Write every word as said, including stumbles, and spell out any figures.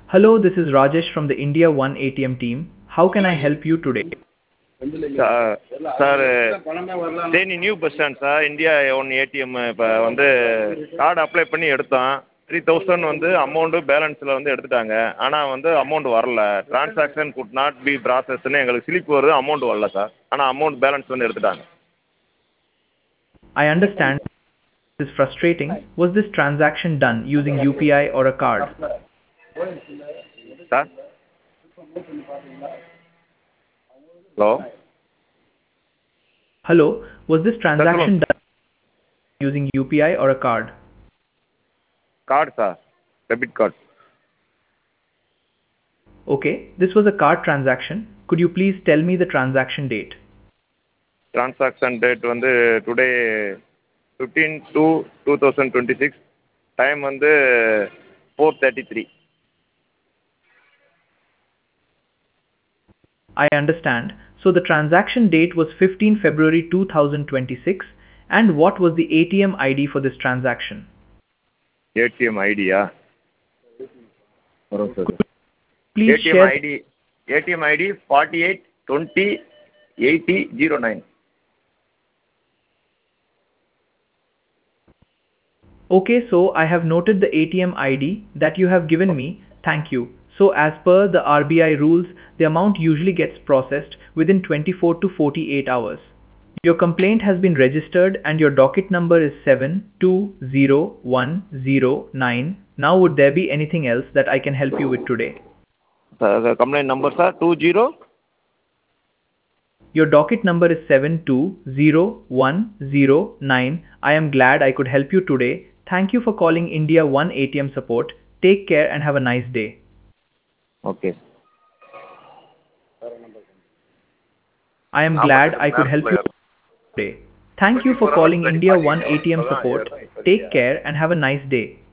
Hello, this is Rajesh from the India One A T M team. How can I help you today? Sir sir Theni new bus stand sir India one ATM இப்போ வந்து card apply பண்ணி எடுத்தோம் three thousand வந்து amount பேலன்ஸில் வந்து எடுத்துட்டாங்க ஆனால் வந்து அமௌண்ட் வரல ட்ரான்சாக்ஷன் குட் நாட் பி ப்ராசஸ்ன்னு எங்களுக்கு ஸ்லிப் வருது அமௌண்ட் வரல சார் ஆனால் அமௌண்ட் பேலன்ஸ் வந்து எடுத்துட்டாங்க. I understand this is frustrating. Was this transaction done using U P I or a card? Sir hello Hello, was this transaction done using U P I or a card? Card sir debit card. Okay, this was a card transaction. Could you please tell me the transaction date? Transaction date வந்து today fifteen two two thousand twenty six time வந்து four thirty three. I understand. So the transaction date was fifteenth February two thousand twenty-six, and what was the A T M I D for this transaction? ATM ஐடியா வரும் சார். Please ATM share. ID ATM ID forty eight twenty eighty zero nine. Okay, so I have noted the A T M I D that you have given me. Thank you. So as per the R B I rules, the amount usually gets processed within twenty-four to forty-eight hours. Your complaint has been registered and your docket number is seven two zero one zero nine. Now would there be anything else that I can help you with today? Complaint number sir two zero. Your docket number is seven two zero one zero nine. I am glad I could help you today. Thank you for calling India One A T M support. Take care and have a nice day. Okay. I am glad I could help you today. Thank you for calling India One A T M support. Take care and have a nice day.